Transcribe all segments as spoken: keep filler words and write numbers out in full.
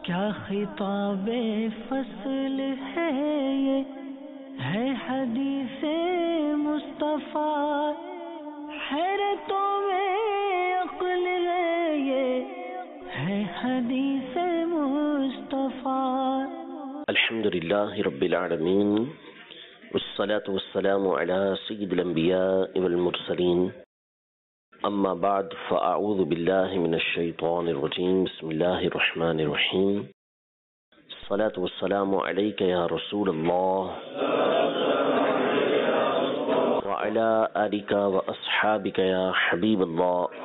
کیا خطاب فصل ہے یہ ہے حدیث مصطفیٰ، حیرتوں میں عقل ہے یہ ہے حدیث مصطفیٰ۔ الحمدللہ رب العالمین، والصلاة والسلام على سید الانبیاء والمرسلین، اما بعد فاعوذ باللہ من الشیطان الرجیم، بسم اللہ الرحمن الرحیم۔ الصلاة والسلام علیک یا رسول اللہ وعلی آلک واصحابک یا حبیب اللہ۔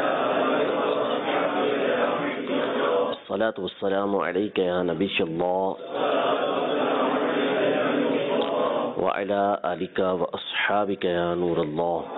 الصلاة والسلام علیک یا نبی اللہ وعلی آلک واصحابک یا نور اللہ۔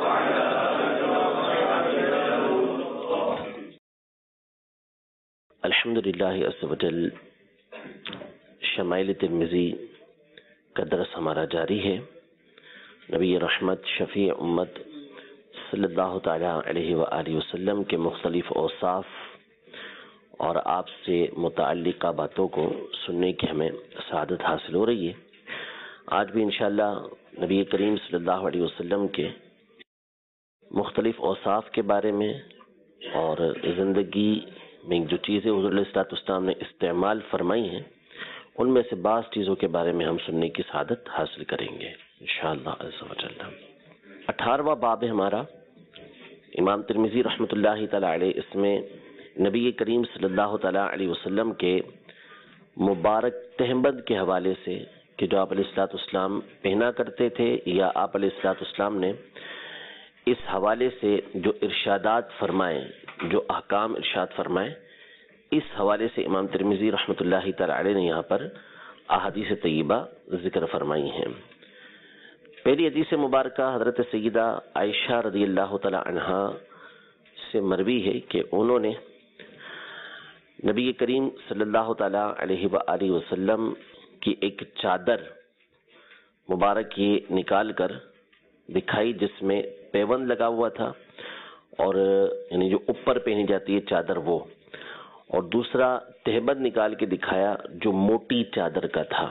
الحمدللہ عز و جل، شمائل ترمذی کا درس ہمارا جاری ہے۔ نبی رحمت شفیع امت صلی اللہ تعالی علیہ وآلہ وسلم کے مختلف اوصاف اور آپ سے متعلقہ باتوں کو سننے کی ہمیں سعادت حاصل ہو رہی ہے۔ آج بھی انشاءاللہ نبی کریم صلی اللہ علیہ وسلم کے مختلف اوصاف کے بارے میں اور زندگی میں جو چیزیں حضور علیہ الصلوۃ والسلام نے استعمال فرمائی ہیں ان میں سے بعض چیزوں کے بارے میں ہم سننے کی سعادت حاصل کریں گے انشاءاللہ عز و جل۔ اٹھارہواں باب ہے ہمارا، امام ترمذی رحمۃ اللہ تعالی علیہ اس میں نبی کریم صلی اللہ تعالی علیہ وسلم کے مبارک تہبند کے حوالے سے کہ جو آپ علیہ الصلوۃ والسلام پہنا کرتے تھے یا آپ علیہ الصلوۃ والسلام نے اس حوالے سے جو ارشادات فرمائے، جو احکام ارشاد فرمائے، اس حوالے سے امام ترمذی رحمۃ اللہ تعالی علیہ نے یہاں پر احادیث طیبہ ذکر فرمائی ہیں۔ پہلی حدیث مبارکہ حضرت سیدہ عائشہ رضی اللہ تعالی عنہا سے مروی ہے کہ انہوں نے نبی کریم صلی اللہ تعالی علیہ وآلہ وسلم کی ایک چادر مبارک یہ نکال کر دکھائی جس میں پیوند لگا ہوا تھا، اور یعنی جو اوپر پہنی جاتی ہے چادر وہ، اور دوسرا تہبند نکال کے دکھایا جو موٹی چادر کا تھا،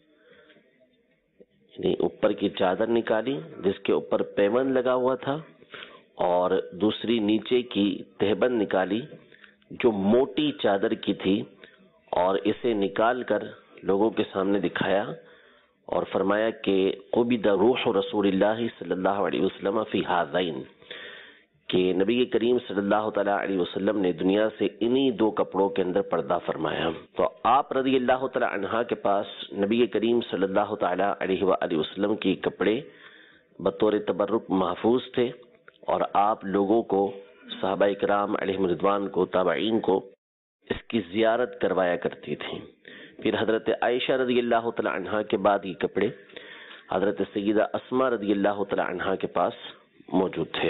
یعنی اوپر کی چادر نکالی جس کے اوپر پیوند لگا ہوا تھا، اور دوسری نیچے کی تہبند نکالی جو موٹی چادر کی تھی، اور اسے نکال کر لوگوں کے سامنے دکھایا اور فرمایا کہ قبض روح رسول اللہ صلی اللہ علیہ وسلم فی ہذین، کہ نبی کریم صلی اللہ تعالی علیہ وسلم نے دنیا سے انہی دو کپڑوں کے اندر پردہ فرمایا۔ تو آپ رضی اللہ تعالی عنہ کے پاس نبی کریم صلی اللہ تعالی علیہ وآلہ وسلم کی کپڑے بطور تبرک محفوظ تھے، اور آپ لوگوں کو، صحابہ کرام علیہم رضوان کو، تابعین کو اس کی زیارت کروایا کرتی تھیں۔ پھر حضرت عائشہ رضی اللہ تعالی عنہ کے بعد یہ کپڑے حضرت سیدہ اسماء رضی اللہ تعالی عنہ کے پاس موجود تھے۔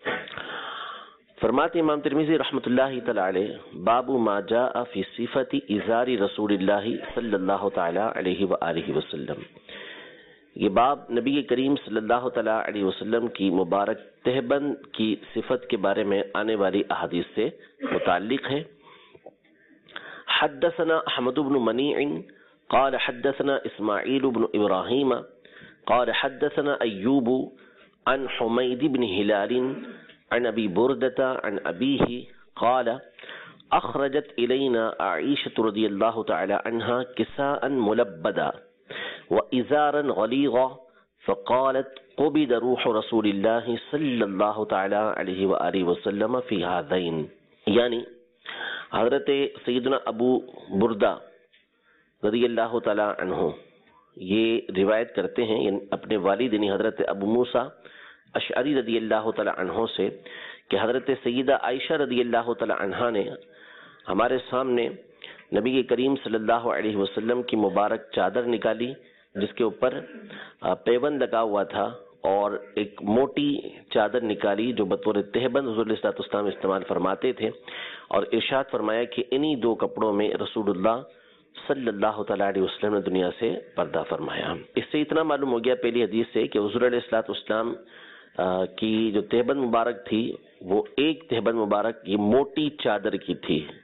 فرماتے امام ترمذی رحمۃ اللہ تعالی علیہ، باب ما جاء فی صفت ازار رسول اللہ صلی اللہ تعالی علیہ وآلہ وسلم، یہ باب نبی کریم صلی اللہ تعالی علیہ وسلم کی مبارک تہبند کی صفت کے بارے میں آنے والی احادیث سے متعلق ہے۔ حدثنا احمد بن منیع قال حدثنا اسماعیل بن ابراہیم قال حدثنا ایوب عن حمید بن ہلال عن ابی بردۃ عن ابیہ قال اخرجت الینا عائشۃ رضی اللہ تعالی عنہا کساء ملبدا وازارا غلیظا فقالت قبض روح رسول اللہ صلی اللہ تعالی علیہ وآلہ وسلم فی ہذین، یعنی حضرت سیدنا ابو بردہ رضی اللہ تعالی عنہ یہ روایت کرتے ہیں یعنی اپنے والد یعنی حضرت ابو موسیٰ اشعری رضی اللہ تعالی عنہ سے کہ حضرت سیدہ عائشہ رضی اللہ تعالی عنہ نے ہمارے سامنے نبی کریم صلی اللہ علیہ وسلم کی مبارک چادر نکالی جس کے اوپر پیوند لگا ہوا تھا، اور ایک موٹی چادر نکالی جو بطور تہبند حضور علیہ الصلوۃ والسلام استعمال فرماتے تھے، اور ارشاد فرمایا کہ انہی دو کپڑوں میں رسول اللہ صلی اللہ تعالی علیہ وسلم نے دنیا سے پردہ فرمایا۔ اس سے اتنا معلوم ہو گیا پہلی حدیث سے کہ حضور علیہ الصلوۃ والسلام کی جو تہبند مبارک تھی وہ ایک تہبند مبارک یہ موٹی چادر کی تھی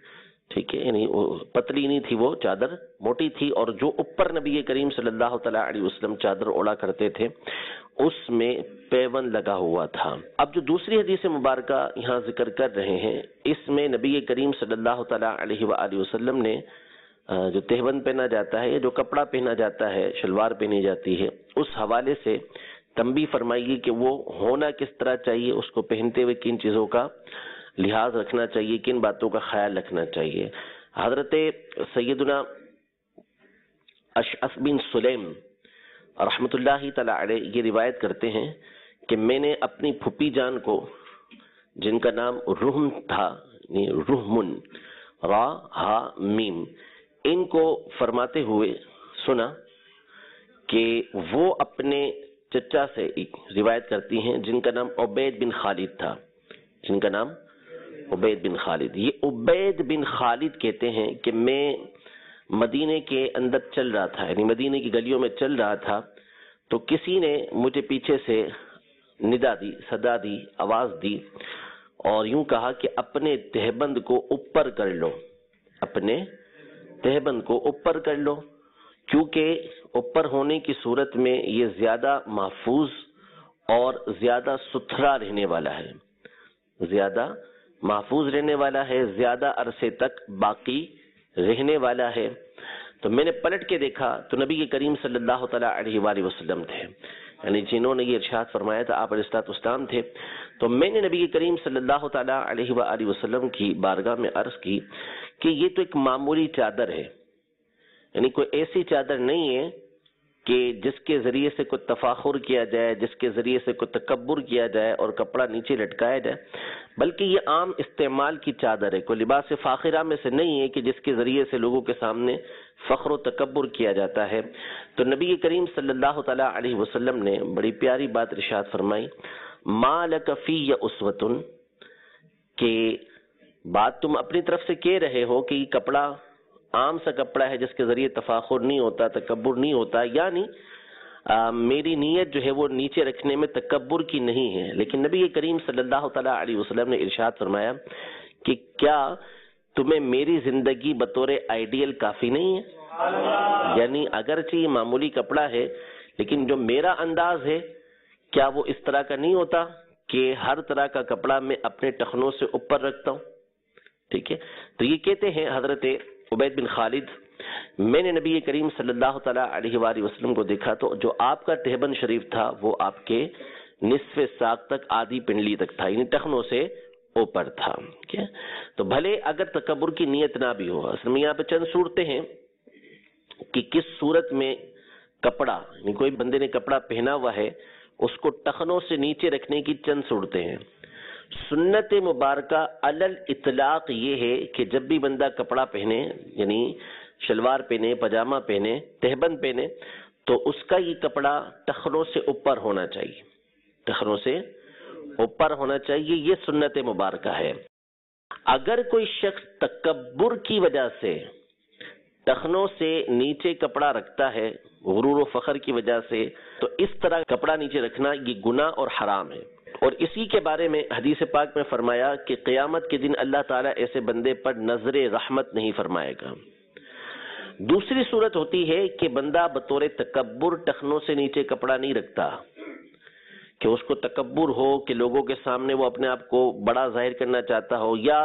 ٹھیک ہے، یعنی پتلی نہیں تھی وہ چادر، موٹی تھی، اور جو اوپر نبی کریم صلی اللہ تعالیٰ علیہ وسلم چادر اوڑا کرتے تھے اس میں پیون لگا ہوا تھا۔ اب جو دوسری حدیث مبارکہ یہاں ذکر کر رہے ہیں، اس میں نبی کریم صلی اللہ تعالیٰ علیہ وآلہ وسلم نے جو تہبند پہنا جاتا ہے یا جو کپڑا پہنا جاتا ہے، شلوار پہنی جاتی ہے، اس حوالے سے تنبیہ فرمائیے کہ وہ ہونا کس طرح چاہیے، اس کو پہنتے ہوئے کن چیزوں کا لحاظ رکھنا چاہیے، کن باتوں کا خیال رکھنا چاہیے۔ حضرت سیدنا اشعث بن سلیم رحمۃ اللہ تعالی علیہ یہ روایت کرتے ہیں کہ میں نے اپنی پھوپھی جان کو، جن کا نام رحم تھا، یعنی رحمن، را ہا میم، ان کو فرماتے ہوئے سنا کہ وہ اپنے چچا سے روایت کرتی ہیں جن کا نام عبید بن خالد تھا، جن کا نام عبید بن خالد۔ یہ عبید بن خالد کہتے ہیں کہ میں مدینے کے اندر چل رہا تھا، یعنی مدینے کی گلیوں میں چل رہا تھا، تو کسی نے مجھے پیچھے سے ندا دی، صدا دی، آواز دی، اور یوں کہا کہ اپنے تہبند کو اوپر کر لو، اپنے تہبند کو اوپر کر لو، کیونکہ اوپر ہونے کی صورت میں یہ زیادہ محفوظ اور زیادہ ستھرا رہنے والا ہے، زیادہ محفوظ رہنے والا ہے، زیادہ عرصے تک باقی رہنے والا ہے۔ تو میں نے پلٹ کے دیکھا تو نبی کریم صلی اللہ تعالیٰ علیہ وآلہ وسلم تھے، یعنی جنہوں نے یہ ارشاد فرمایا تھا آپ علیہ الصلوۃ والسلام تھے۔ تو میں نے نبی کریم صلی اللہ تعالیٰ علیہ وآلہ وسلم کی بارگاہ میں عرض کی کہ یہ تو ایک معمولی چادر ہے، یعنی کوئی ایسی چادر نہیں ہے کہ جس کے ذریعے سے کوئی تفاخر کیا جائے، جس کے ذریعے سے کوئی تکبر کیا جائے اور کپڑا نیچے لٹکایا جائے، بلکہ یہ عام استعمال کی چادر ہے، کوئی لباس فاخرہ میں سے نہیں ہے کہ جس کے ذریعے سے لوگوں کے سامنے فخر و تکبر کیا جاتا ہے۔ تو نبی کریم صلی اللہ تعالیٰ علیہ وسلم نے بڑی پیاری بات ارشاد فرمائی، ما لک فی اسوۃ، کہ بات تم اپنی طرف سے کہہ رہے ہو کہ یہ کپڑا عام سا کپڑا ہے جس کے ذریعے تفاخر نہیں ہوتا، تکبر نہیں ہوتا، یعنی آ, میری نیت جو ہے وہ نیچے رکھنے میں تکبر کی نہیں ہے، لیکن نبی کریم صلی اللہ تعالیٰ علیہ وسلم نے ارشاد فرمایا کہ کیا تمہیں میری زندگی بطور آئیڈیل کافی نہیں ہے؟ یعنی اگرچہ یہ معمولی کپڑا ہے لیکن جو میرا انداز ہے کیا وہ اس طرح کا نہیں ہوتا کہ ہر طرح کا کپڑا میں اپنے ٹخنوں سے اوپر رکھتا ہوں؟ ٹھیک ہے، تو یہ کہتے ہیں حضرت عبید بن خالد، میں نے نبی کریم صلی اللہ تعالیٰ علیہ وآلہ وسلم کو دیکھا تو جو آپ کا تہبند شریف تھا وہ آپ کے نصف ساق تک، آدھی پنڈلی تک تھا، یعنی ٹخنوں سے اوپر تھا۔ تو بھلے اگر تکبر کی نیت نہ بھی ہو، اصل میں یہاں پہ چند صورتیں ہیں کہ کس صورت میں کپڑا، یعنی کوئی بندے نے کپڑا پہنا ہوا ہے اس کو ٹخنوں سے نیچے رکھنے کی چند صورتیں ہیں۔ سنت مبارکہ علل اطلاق یہ ہے کہ جب بھی بندہ کپڑا پہنے، یعنی شلوار پہنے، پاجامہ پہنے، تہبند پہنے، تو اس کا یہ کپڑا ٹخنوں سے اوپر ہونا چاہیے، ٹخنوں سے اوپر ہونا چاہیے، یہ سنت مبارکہ ہے۔ اگر کوئی شخص تکبر کی وجہ سے ٹخنوں سے نیچے کپڑا رکھتا ہے، غرور و فخر کی وجہ سے، تو اس طرح کپڑا نیچے رکھنا یہ گناہ اور حرام ہے۔ اور اسی کے بارے میں حدیث پاک میں فرمایا کہ قیامت کے دن اللہ تعالیٰ ایسے بندے پر نظر رحمت نہیں فرمائے گا۔ دوسری صورت ہوتی ہے کہ بندہ بطور تکبر ٹخنوں سے نیچے کپڑا نہیں رکھتا، کہ اس کو تکبر ہو کہ لوگوں کے سامنے وہ اپنے آپ کو بڑا ظاہر کرنا چاہتا ہو، یا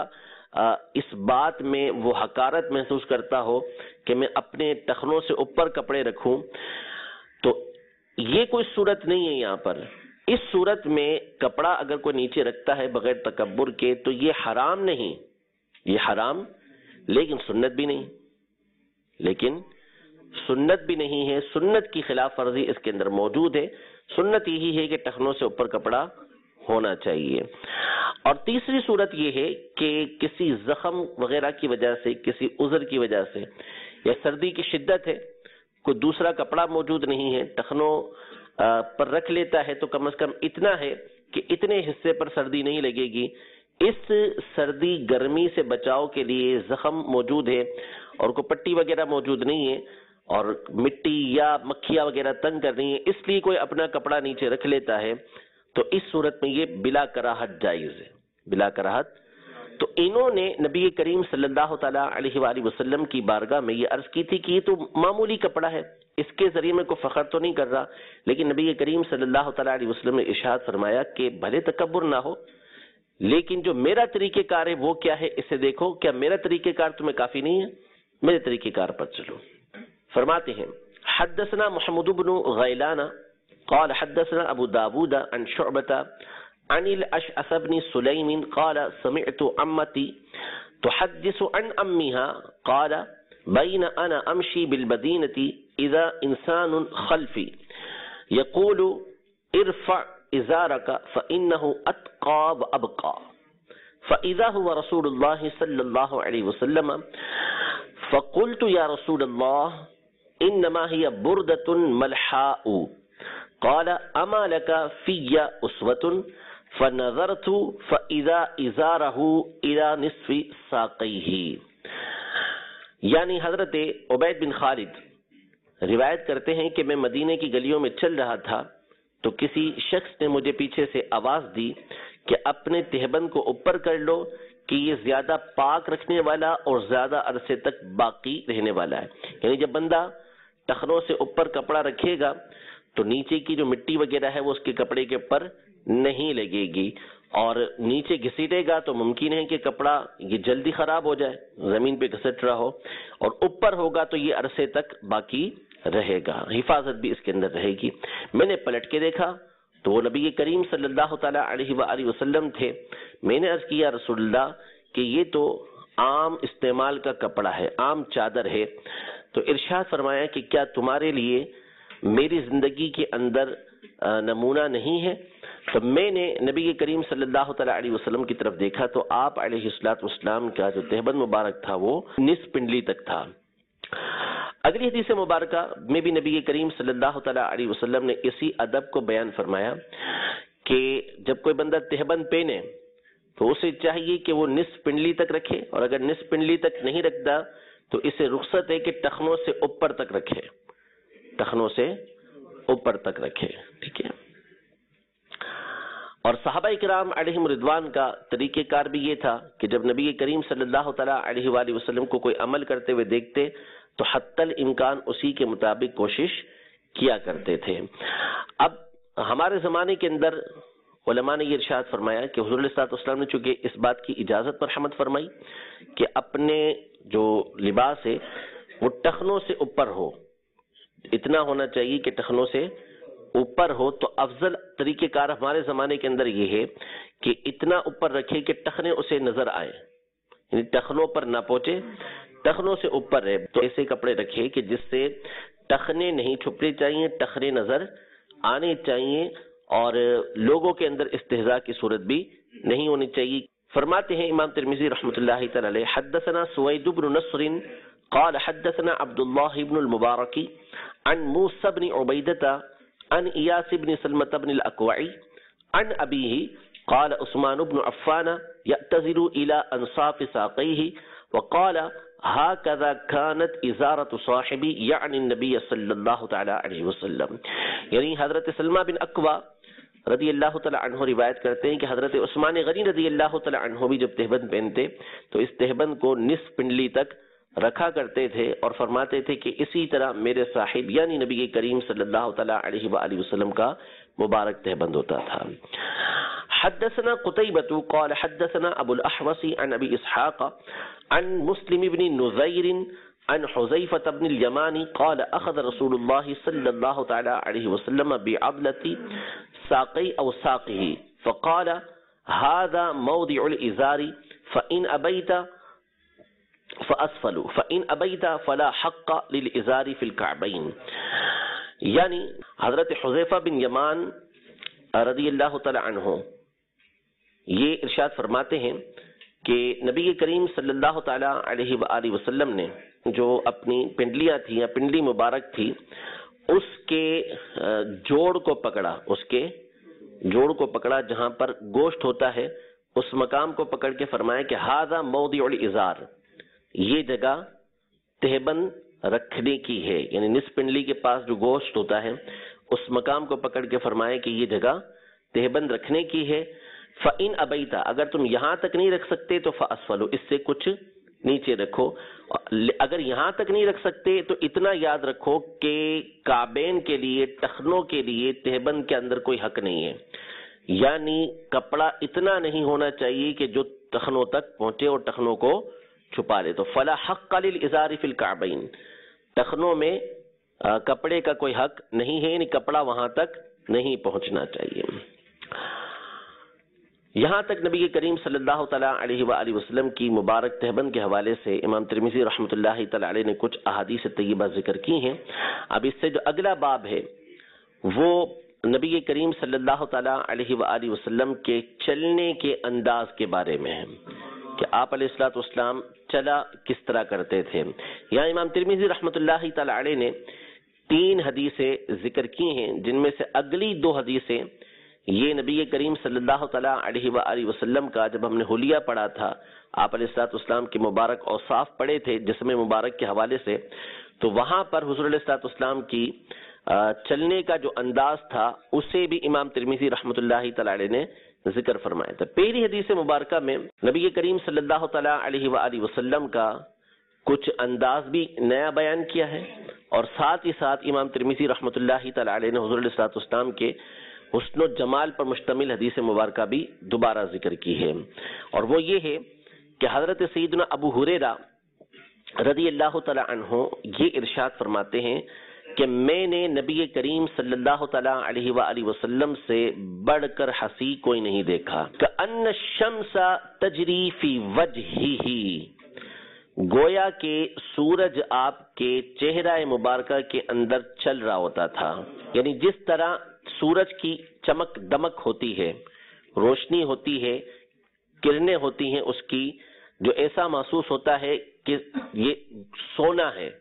اس بات میں وہ حقارت محسوس کرتا ہو کہ میں اپنے ٹخنوں سے اوپر کپڑے رکھوں، تو یہ کوئی صورت نہیں ہے یہاں پر۔ اس صورت میں کپڑا اگر کوئی نیچے رکھتا ہے بغیر تکبر کے تو یہ حرام نہیں، یہ حرام لیکن سنت بھی نہیں، لیکن سنت بھی نہیں ہے، سنت کی خلاف ورزی اس کے اندر موجود ہے۔ سنت یہی ہے کہ ٹخنوں سے اوپر کپڑا ہونا چاہیے۔ اور تیسری صورت یہ ہے کہ کسی زخم وغیرہ کی وجہ سے، کسی عذر کی وجہ سے، یا سردی کی شدت ہے، کوئی دوسرا کپڑا موجود نہیں ہے، ٹخنوں پر رکھ لیتا ہے تو کم از کم اتنا ہے کہ اتنے حصے پر سردی نہیں لگے گی۔ اس سردی گرمی سے بچاؤ کے لیے زخم موجود ہے اور کوئی پٹی وغیرہ موجود نہیں ہے اور مٹی یا مکھیاں وغیرہ تنگ کر رہی ہیں، اس لیے کوئی اپنا کپڑا نیچے رکھ لیتا ہے، تو اس صورت میں یہ بلا کراہت جائز ہے، بلا کراہت تو انہوں نے نبی کریم صلی اللہ تعالیٰ علیہ وآلہ وسلم کی بارگاہ میں یہ عرض کی تھی کہ یہ تو معمولی کپڑا ہے، اس کے ذریعے میں کوئی فخر تو نہیں کر رہا، لیکن نبی کریم صلی اللہ تعالیٰ علیہ وسلم نے ارشاد فرمایا کہ بھلے تکبر نہ ہو، لیکن جو میرا طریقہ کار ہے وہ کیا ہے اسے دیکھو، کیا میرا طریقہ کار تمہیں کافی نہیں ہے؟ میرے طریقہ کار پر چلو۔ فرماتے ہیں حدثنا محمد بن غیلان قال حدثنا ابو داود عن شعبة عن الاشعث بن سليم قال سمعت عمتي تحدث عن امها قال بين انا امشي بالمدينة اذا انسان خلفي يقول ارفع ازارك فانه اتقى وابقى فاذا هو رسول الله صلى الله عليه وسلم فقلت يا رسول الله انما هي بردة ملحاء قال اما لك في اسوة فنظرت فاذا ازاره الى نصف ساقيه۔ یعنی حضرت عبید بن خالد روایت کرتے ہیں کہ میں مدینے کی گلیوں میں چل رہا تھا تو کسی شخص نے مجھے پیچھے سے آواز دی کہ اپنے تہبند کو اوپر کر لو کہ یہ زیادہ پاک رکھنے والا اور زیادہ عرصے تک باقی رہنے والا ہے۔ یعنی جب بندہ ٹخنوں سے اوپر کپڑا رکھے گا تو نیچے کی جو مٹی وغیرہ ہے وہ اس کے کپڑے کے اوپر نہیں لگے گی، اور نیچے گھسیٹے گا تو ممکن ہے کہ کپڑا یہ جلدی خراب ہو جائے، زمین پہ گھسٹ رہا ہو، اور اوپر ہوگا تو یہ عرصے تک باقی رہے گا، حفاظت بھی اس کے اندر رہے گی۔ میں نے پلٹ کے دیکھا تو وہ نبی کریم صلی اللہ تعالیٰ علیہ وآلہ وسلم تھے۔ میں نے عرض کیا رسول اللہ کہ یہ تو عام استعمال کا کپڑا ہے، عام چادر ہے، تو ارشاد فرمایا کہ کیا تمہارے لیے میری زندگی کے اندر نمونہ نہیں ہے؟ تو میں نے نبی کریم صلی اللہ تعالیٰ علیہ وسلم کی طرف دیکھا تو آپ علیہ الصلوۃ والسلام کا جو تہبند مبارک تھا وہ نصف پنڈلی تک تھا۔ اگلی حدیث مبارکہ میں بھی نبی کریم صلی اللہ تعالیٰ علیہ وسلم نے اسی ادب کو بیان فرمایا کہ جب کوئی بندہ تہبند پہنے تو اسے چاہیے کہ وہ نصف پنڈلی تک رکھے، اور اگر نصف پنڈلی تک نہیں رکھتا تو اسے رخصت ہے کہ ٹخنوں سے اوپر تک رکھے، ٹخنوں سے اوپر تک رکھے، ٹھیک ہے۔ اور صحابہ کرام علیہم رضوان کا طریقہ کار بھی یہ تھا کہ جب نبی کریم صلی اللہ تعالیٰ علیہ وآلہ وسلم کو کوئی عمل کرتے ہوئے دیکھتے تو حتی الامکان اسی کے مطابق کوشش کیا کرتے تھے۔ اب ہمارے زمانے کے اندر علماء نے یہ ارشاد فرمایا کہ حضور علیہ الصلوۃ والسلام نے چونکہ اس بات کی اجازت پر حمد فرمائی کہ اپنے جو لباس ہے وہ ٹخنوں سے اوپر ہو، اتنا ہونا چاہیے کہ ٹخنوں سے اوپر ہو، تو افضل طریقہ کار ہمارے زمانے کے اندر یہ ہے کہ اتنا اوپر رکھے کہ ٹخنے اسے نظر آئے، یعنی ٹخنوں پر نہ پہنچے، ٹخنوں سے اوپر رہے، تو ایسے کپڑے رکھے کہ جس سے ٹخنے نہیں چھپنے چاہیے، ٹخنے نظر آنے چاہیے، اور لوگوں کے اندر استہزاء کی صورت بھی نہیں ہونی چاہیے۔ فرماتے ہیں امام ترمذی رحمۃ اللہ تعالی علیہ حدثنا سوید بن نصر قال حدثنا عبد الله بن المبارك عن موسى بن عبيدة عن إياس بن سلمة بن الأكوع عن أبيه قال عثمان بن عفان يعتذر إلى أنصاف ساقيه وقال هكذا كانت إزارة صاحبي يعني النبي صلى الله تعالى عليه وسلم۔ یعنی حضرت سلمہ بن اکوع رضی اللہ تعالیٰ عنہ روایت کرتے ہیں کہ حضرت عثمان غنی رضی اللہ تعالیٰ عنہ بھی جب تہبند پہنتے تو اس تہبند کو نصف پنڈلی تک رکھا کرتے تھے، اور فرماتے تھے کہ اسی طرح میرے صاحب یعنی نبی کریم صلی اللہ تعالیٰ علیہ وآلہ وسلم کا مبارک تہبند ہوتا تھا۔ حدثنا قتيبة قال حدثنا ابو الاحوص عن ابي اسحاق عن مسلم بن نذير عن حذيفة بن اليمان قال اخذ رسول الله صلى الله تعالى عليه وسلم بعضلة ساقي او ساقه فقال هذا موضع الازار فان ابيت فاسفل فان ابيت فلا حق للازار في الكعبين۔ یعنی حضرت حذیفہ بن یمان رضی اللہ تعالی عنہ یہ ارشاد فرماتے ہیں کہ نبی کریم صلی اللہ تعالی علیہ وآلہ وسلم نے جو اپنی پنڈلیاں تھیں یا پنڈلی مبارک تھی اس کے جوڑ کو پکڑا، اس کے جوڑ کو پکڑا جہاں پر گوشت ہوتا ہے، اس مقام کو پکڑ کے فرمایا کہ ہذا موضع الازار، یہ جگہ تہبند رکھنے کی ہے، یعنی نصف پنڈلی کے پاس جو گوشت ہوتا ہے اس مقام کو پکڑ کے فرمایا کہ یہ جگہ تہبند رکھنے کی ہے۔ فَإِنْ أَبَيْتَ اگر تم یہاں تک نہیں رکھ سکتے تو فَأَسْفَلُ اس سے کچھ نیچے رکھو. اگر یہاں تک نہیں رکھ سکتے تو اتنا یاد رکھو کہ کعبین کے لیے ٹخنوں کے لیے تہبند کے اندر کوئی حق نہیں ہے، یعنی کپڑا اتنا نہیں ہونا چاہیے کہ جو ٹخنوں تک پہنچے اور ٹخنوں کو چھپا لے. تو فلا حق للازار فی الکعبین، ٹخنوں میں کپڑے کا کوئی حق نہیں ہے، یعنی کپڑا وہاں تک نہیں پہنچنا چاہیے. یہاں تک نبی کریم صلی اللہ تعالیٰ علیہ وآلہ وسلم کی مبارک تہبند کے حوالے سے امام ترمذی رحمۃ اللہ تعالیٰ علیہ نے کچھ احادیث طیبہ ذکر کی ہیں. اب اس سے جو اگلا باب ہے وہ نبی کریم صلی اللہ تعالیٰ علیہ وآلہ وسلم کے چلنے کے انداز کے بارے میں ہے کہ آپ علیہ الصلوۃ والسلام چلا کس طرح کرتے تھے. یہاں امام ترمذی رحمۃ اللہ تعالیٰ علیہ نے تین حدیثیں ذکر کی ہیں، جن میں سے اگلی دو حدیثیں یہ نبی کریم صلی اللہ تعالیٰ علیہ وآلہ وسلم کا جب ہم نے حلیہ پڑھا تھا، آپ علیہ الصلوۃ والسلام کے مبارک اوصاف پڑھے تھے جسم مبارک کے حوالے سے، تو وہاں پر حضور علیہ الصلوۃ والسلام کی چلنے کا جو انداز تھا اسے بھی امام ترمذی رحمۃ اللہ تعالیٰ علیہ نے ذکر فرمایا تھا. پہلی حدیث مبارکہ میں نبی کریم صلی اللہ تعالیٰ علیہ وآلہ وسلم کا کچھ انداز بھی نیا بیان کیا ہے، اور ساتھ ہی ساتھ امام ترمذی رحمۃ اللہ تعالیٰ علیہ نے حضور علیہ الصلوۃ والسلام کے حسن و جمال پر مشتمل حدیث مبارکہ بھی دوبارہ ذکر کی ہے. اور وہ یہ ہے کہ حضرت سیدنا ابو ہریرہ رضی اللہ تعالیٰ عنہ یہ ارشاد فرماتے ہیں کہ میں نے نبی کریم صلی اللہ تعالیٰ علیہ وآلہ وسلم سے بڑھ کر حسی کوئی نہیں دیکھا. کأن الشمس تجری فی وجہہ، گویا کہ سورج آپ کے چہرہ مبارکہ کے اندر چل رہا ہوتا تھا. یعنی جس طرح سورج کی چمک دمک ہوتی ہے، روشنی ہوتی ہے، کرنیں ہوتی ہیں اس کی، جو ایسا محسوس ہوتا ہے کہ یہ سونا ہے،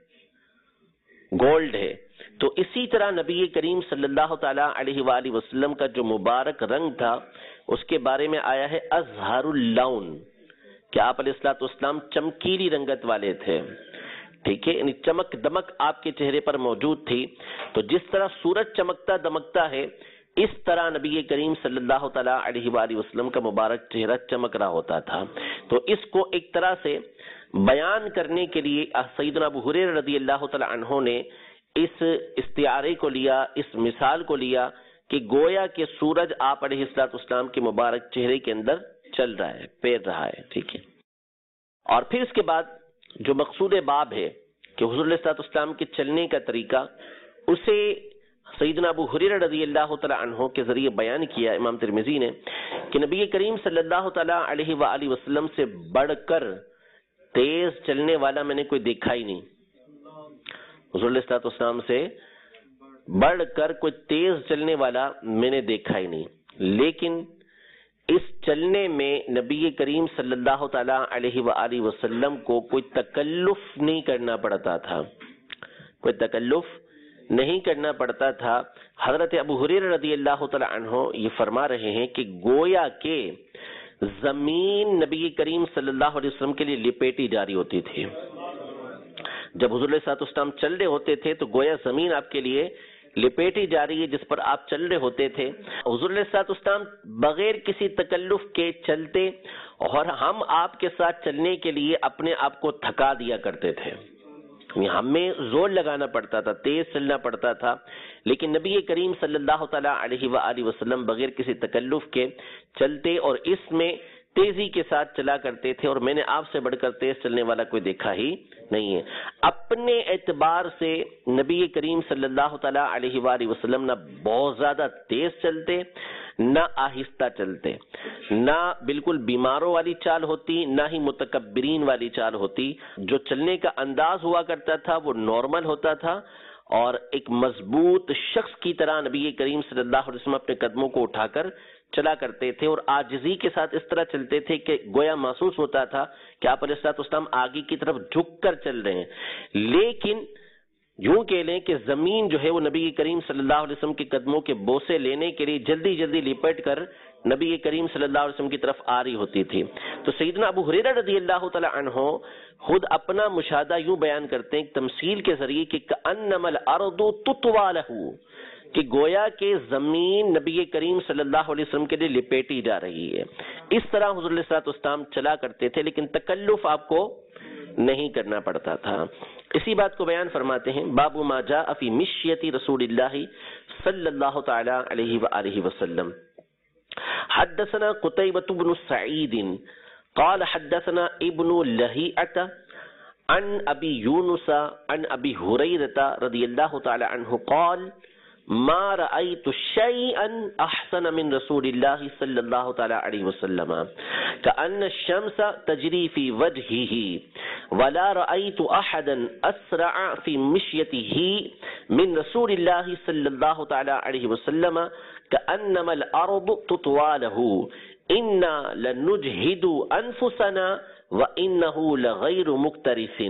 گولڈ ہے، تو اسی طرح نبی کریم صلی اللہ تعالیٰ علیہ وآلہ وسلم کا جو مبارک رنگ تھا اس کے بارے میں آیا ہے ازہر اللون، کہ آپ علیہ الصلوۃ والسلام چمکیلی رنگت والے تھے. ٹھیک ہے، یعنی چمک دمک آپ کے چہرے پر موجود تھی. تو جس طرح سورج چمکتا دمکتا ہے اس طرح نبی کریم صلی اللہ تعالیٰ علیہ وآلہ وسلم کا مبارک چہرہ چمک رہا ہوتا تھا. تو اس کو ایک طرح سے بیان کرنے کے لیے سیدنا ابو ہریرہ رضی اللہ تعالیٰ عنہ نے اس استعارے کو لیا، اس مثال کو لیا کہ گویا کہ سورج آپ علیہ الصلوۃ والسلام کے مبارک چہرے کے اندر چل رہا ہے، پیر رہا ہے. ٹھیک ہے، اور پھر اس کے بعد جو مقصود باب ہے کہ حضور علیہ الصلوۃ والسلام کے چلنے کا طریقہ، اسے سیدنا ابو ہریرہ رضی اللہ تعالیٰ عنہ کے ذریعے بیان کیا امام ترمذی نے کہ نبی کریم صلی اللہ تعالیٰ علیہ وآلہ وسلم سے بڑھ کر تیز چلنے والا میں نے کوئی دیکھا ہی نہیں. حضور علیہ الصلوۃ والسلام سے بڑھ کر کوئی تیز چلنے والا میں نے دیکھا ہی نہیں. لیکن اس چلنے میں نبی کریم صلی اللہ تعالیٰ علیہ وآلہ وسلم کو کوئی تکلف نہیں کرنا پڑتا تھا، کوئی تکلف نہیں کرنا پڑتا تھا. حضرت ابو ہریرہ رضی اللہ تعالیٰ عنہ یہ فرما رہے ہیں کہ گویا کہ زمین نبی کریم صلی اللہ علیہ وسلم کے لیے لپیٹی جاری ہوتی تھی. جب حضور علیہ الصلوۃ والسلام چل رہے ہوتے تھے تو گویا زمین آپ کے لیے لپیٹی جا رہی ہے جس پر آپ چل رہے ہوتے تھے. حضور علیہ الصلوۃ والسلام بغیر کسی تکلف کے چلتے، اور ہم آپ کے ساتھ چلنے کے لیے اپنے آپ کو تھکا دیا کرتے تھے. ہمیں زور لگانا پڑتا تھا، تیز چلنا پڑتا تھا، لیکن نبی کریم صلی اللہ تعالیٰ علیہ وآلہ وسلم بغیر کسی تکلف کے چلتے اور اس میں تیزی کے ساتھ چلا کرتے تھے. اور میں نے آپ سے بڑھ کر تیز چلنے والا کوئی دیکھا ہی نہیں ہے. اپنے اعتبار سے نبی کریم صلی اللہ تعالیٰ علیہ وآلہ وسلم نہ بہت زیادہ تیز چلتے، نہ آہستہ چلتے، نہ بالکل بیماروں والی چال ہوتی، نہ ہی متکبرین والی چال ہوتی. جو چلنے کا انداز ہوا کرتا تھا وہ نارمل ہوتا تھا، اور ایک مضبوط شخص کی طرح نبی کریم صلی اللہ علیہ وسلم اپنے قدموں کو اٹھا کر چلا کرتے تھے، اور عاجزی کے ساتھ اس طرح چلتے تھے کہ گویا محسوس ہوتا تھا کہ آپ علیہ الصلوۃ والسلام آگے کی طرف جھک کر چل رہے ہیں. لیکن یوں کہہ لیں کہ زمین جو ہے وہ نبی کریم صلی اللہ علیہ وسلم کے قدموں کے بوسے لینے کے لیے جلدی جلدی لپٹ کر نبی کریم صلی اللہ علیہ وسلم کی طرف آ رہی ہوتی تھی. تو سیدنا ابو ہریرہ رضی اللہ تعالی عنہ خود اپنا مشاہدہ یوں بیان کرتے ہیں تمثیل کے ذریعے کہ کأنما الارض تطوی لہ، کہ گویا کہ زمین نبی کریم صلی اللہ علیہ وسلم کے لیے لپیٹی جا رہی ہے. اس طرح حضور علیہ الصلوۃ والسلام چلا کرتے تھے، لیکن تکلف آپ کو نہیں کرنا پڑتا تھا. اسی بات کو بیان فرماتے ہیں باب ما جاء فی مشیۃ رسول اللہ صلی اللہ تعالی علیہ وآلہ وسلم. حدثنا قتیبۃ بن سعید قال حدثنا ابن لہیعۃ عن ابی یونس عن ابی ہریرۃ رضی اللہ تعالی عنہ قال ما رأيت شيئا أحسن من رسول الله صلى الله تعالى عليه وسلم كأن الشمس تجري في وجهه ولا رأيت أحدا أسرع في مشيته من رسول الله صلى الله تعالى عليه وسلم كأنما الأرض تطوى له إنا لنجهد أنفسنا وإنه لغير مكترث.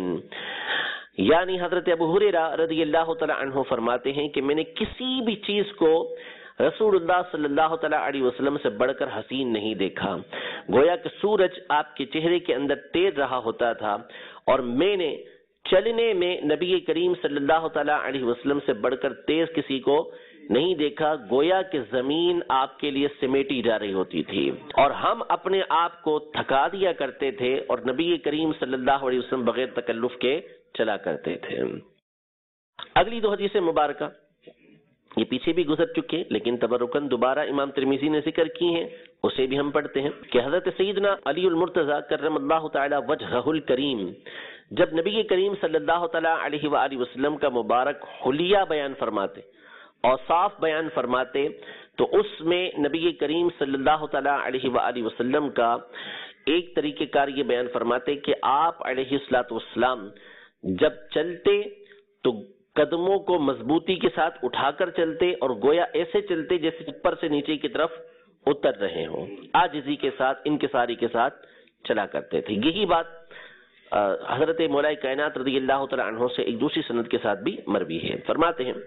یعنی حضرت ابو ہریرہ رضی اللہ تعالی عنہ فرماتے ہیں کہ میں نے کسی بھی چیز کو رسول اللہ صلی اللہ تعالی علیہ وسلم سے بڑھ کر حسین نہیں دیکھا. گویا کہ سورج آپ کے چہرے کے اندر تیر رہا ہوتا تھا اور میں نے چلنے میں نبی کریم صلی اللہ تعالی علیہ وسلم سے بڑھ کر تیز کسی کو نہیں دیکھا. گویا کہ زمین آپ کے لیے سمیٹی جا رہی ہوتی تھی اور ہم اپنے آپ کو تھکا دیا کرتے تھے اور نبی کریم صلی اللہ علیہ وسلم بغیر تکلف کے چلا کرتے تھے. اگلی دو حدیث مبارکہ یہ پیچھے بھی گزر چکے لیکن تبرکن دوبارہ امام ترمذی نے ذکر کی ہیں، اسے بھی ہم پڑھتے ہیں کہ حضرت سیدنا علی المرتضی کرم اللہ تعالی وجہہ الکریم جب نبی کریم صلی اللہ تعالی علیہ وآلہ وسلم کا مبارک حلیہ بیان فرماتے اوصاف بیان فرماتے تو اس میں نبی کریم صلی اللہ تعالی علیہ وآلہ وسلم کا ایک طریقہ کار یہ بیان فرماتے کہ آپ علیہ الصلوۃ والسلام جب چلتے تو قدموں کو مضبوطی کے ساتھ اٹھا کر چلتے اور گویا ایسے چلتے جیسے اوپر سے نیچے کی طرف اتر رہے ہوں، عاجزی کے ساتھ انکساری کے ساتھ چلا کرتے تھے. یہی بات حضرت مولا کائنات رضی اللہ تعالی عنہ سے ایک دوسری سند کے ساتھ بھی مروی ہے. فرماتے ہیں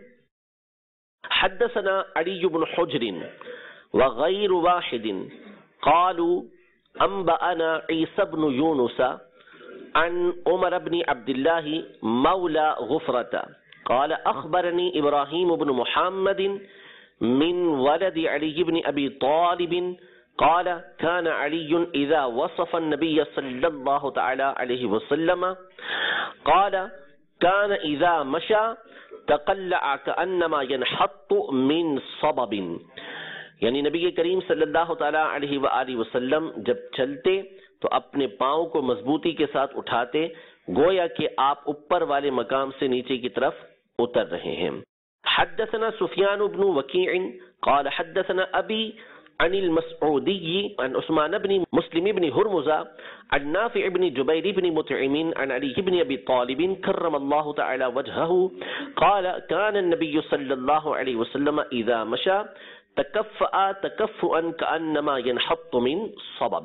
حدثنا علی بن حجر وغیر واحد قالوا انبأنا عیسی بن یونس عن عمر بن عبد الله مولى غفرة قال أخبرني إبراهيم بن محمد من ولد علي بن أبي طالب قال كان علي إذا وصف النبي صلى الله تعالى عليه وسلم قال كان إذا مشى تقلع كأنما ينحط من صبب. یعنی نبی کریم صلی اللہ تعالی علیہ وآلہ وسلم جب چلتے تو اپنے پاؤں کو مضبوطی کے ساتھ اٹھاتے گویا کہ آپ اوپر والے مقام سے نیچے کی طرف اتر رہے ہیں. حدثنا سفیان بن وکیع قال حدثنا ابی عن المسعودی عن عثمان بن مسلم بن ہرمز عن نافع بن جبیر بن مطعم عن علی بن ابی طالب کرم اللہ تعالی وجہہ قال كان النبی صلی اللہ علیہ وسلم اذا مشى تکفأ تکفؤا کأنما ينحط من صبب.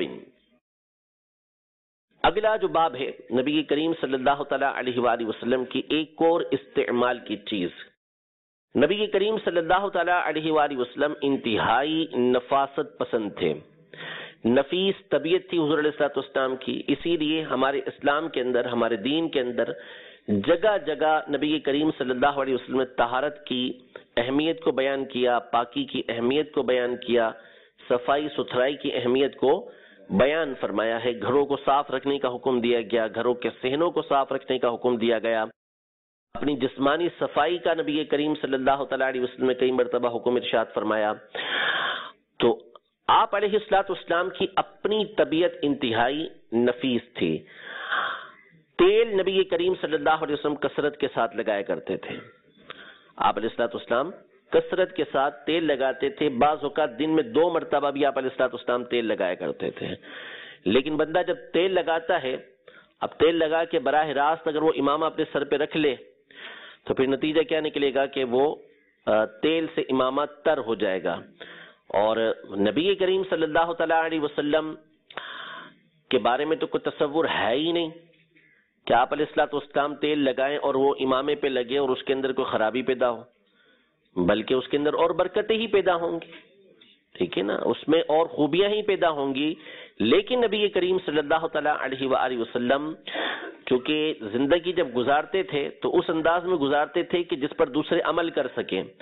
اگلا جو باب ہے نبی کریم صلی اللہ تعالی علیہ وآلہ وسلم کی ایک اور استعمال کی چیز. نبی کریم صلی اللہ تعالی علیہ وآلہ وسلم انتہائی نفاست پسند تھے، نفیس طبیعت تھی حضور علیہ الصلوۃ والسلام کی. اسی لیے ہمارے اسلام کے اندر ہمارے دین کے اندر جگہ جگہ نبی کریم صلی اللہ علیہ وسلم نے طہارت کی اہمیت کو بیان کیا، پاکی کی اہمیت کو بیان کیا، صفائی ستھرائی کی اہمیت کو بیان فرمایا ہے. گھروں کو صاف رکھنے کا حکم دیا گیا، گھروں کے صحنوں کو صاف رکھنے کا حکم دیا گیا. اپنی جسمانی صفائی کا نبی کریم صلی اللہ تعالیٰ علیہ وسلم نے کئی مرتبہ حکم ارشاد فرمایا. تو آپ علیہ الصلوۃ والسلام کی اپنی طبیعت انتہائی نفیس تھی. تیل نبی کریم صلی اللہ علیہ وسلم کثرت کے ساتھ لگایا کرتے تھے. آپ علیہ الصلوۃ والسلام کثرت کے ساتھ تیل لگاتے تھے. بعض اوقات دن میں دو مرتبہ بھی آپ علیہ الصلوۃ والسلام تیل لگایا کرتے تھے. لیکن بندہ جب تیل لگاتا ہے، اب تیل لگا کے براہ راست اگر وہ امامہ اپنے سر پہ رکھ لے تو پھر نتیجہ کیا نکلے گا کہ وہ تیل سے امامہ تر ہو جائے گا. اور نبی کریم صلی اللہ تعالیٰ علیہ وسلم کے بارے میں تو کوئی تصور ہے ہی نہیں کہ آپ علیہ الصلوۃ والسلام تیل لگائیں اور وہ امامے پہ لگے اور اس کے اندر کوئی خرابی پیدا ہو، بلکہ اس کے اندر اور برکتیں ہی پیدا ہوں گی. ٹھیک ہے نا، اس میں اور خوبیاں ہی پیدا ہوں گی. لیکن نبی کریم صلی اللہ تعالیٰ علیہ وآلہ وسلم چونکہ زندگی جب گزارتے تھے تو اس انداز میں گزارتے تھے کہ جس پر دوسرے عمل کر سکیں.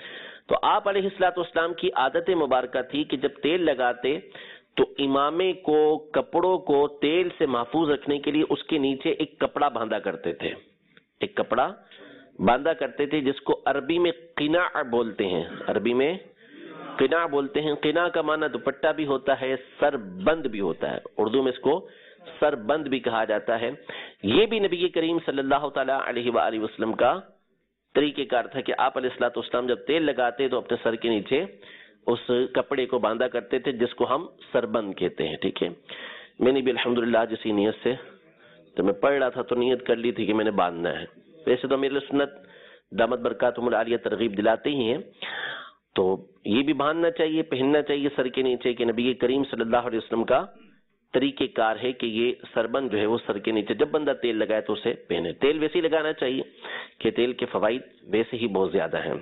تو آپ علیہ الصلوۃ والسلام کی عادت مبارکہ تھی کہ جب تیل لگاتے تو امامے کو کپڑوں کو تیل سے محفوظ رکھنے کے لیے اس کے نیچے ایک کپڑا باندھا کرتے تھے، ایک کپڑا باندھا کرتے تھے جس کو عربی میں قناع بولتے ہیں، عربی میں قناع بولتے ہیں۔ قناع کا معنی دوپٹہ بھی ہوتا ہے، سر بند بھی ہوتا ہے، اردو میں اس کو سر بند بھی کہا جاتا ہے۔ یہ بھی نبی کریم صلی اللہ تعالی علیہ وآلہ وسلم کا طریقہ کار تھا کہ آپ علیہ الصلوۃ والسلام جب تیل لگاتے تو اپنے سر کے نیچے اس کپڑے کو باندھا کرتے تھے جس کو ہم سربند کہتے ہیں، ٹھیک ہے۔ میں نے بھی الحمدللہ جسی نیت سے جب میں پڑھ رہا تھا تو نیت کر لی تھی کہ میں نے باندھنا ہے۔ ویسے تو میرے سنت دامت برکاتہم العالیہ ترغیب دلاتے ہی ہیں، تو یہ بھی باندھنا چاہیے، پہننا چاہیے سر کے نیچے، کہ نبی کریم صلی اللہ علیہ وسلم کا طریقہ کار ہے کہ یہ سربند جو ہے وہ سر کے نیچے جب بندہ تیل لگائے تو اسے پہنے۔ تیل ویسے ہی لگانا چاہیے کہ تیل کے فوائد ویسے ہی بہت زیادہ ہیں۔